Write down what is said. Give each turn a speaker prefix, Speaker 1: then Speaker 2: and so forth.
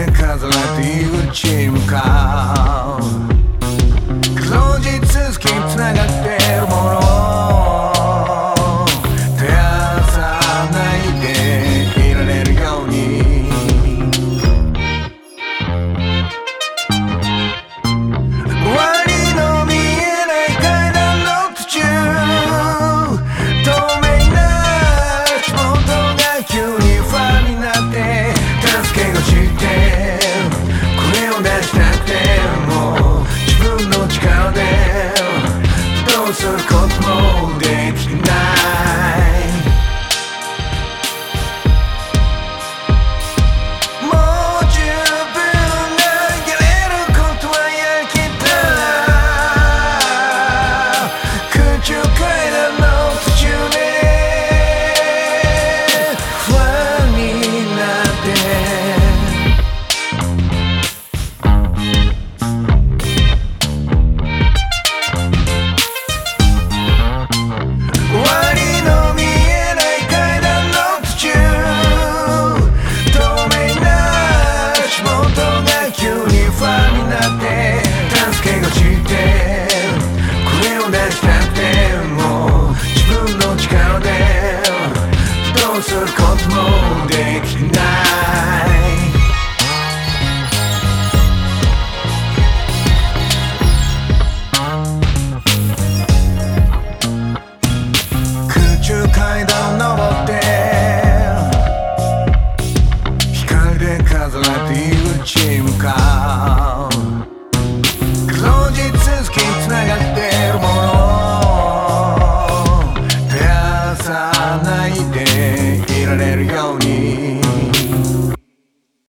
Speaker 1: で飾られて入り口へ向かう黒字続きつながってるもの照らさないでいられるように終わりの見えない階段の途中透明な足元が急に不安になって助けがしてこれを出したくても自分の力でどうすることもできないもう十分やれることはやりきった空中階段の途中で不安になって終わりの見えない階段の途中透明な足元が急に不安になって助けがしてこれを出したくても自分の力でどうすることもできない空中階段を登って光で飾られて入り口へ向かう黒字続きつながってるもの照らさないでいられるように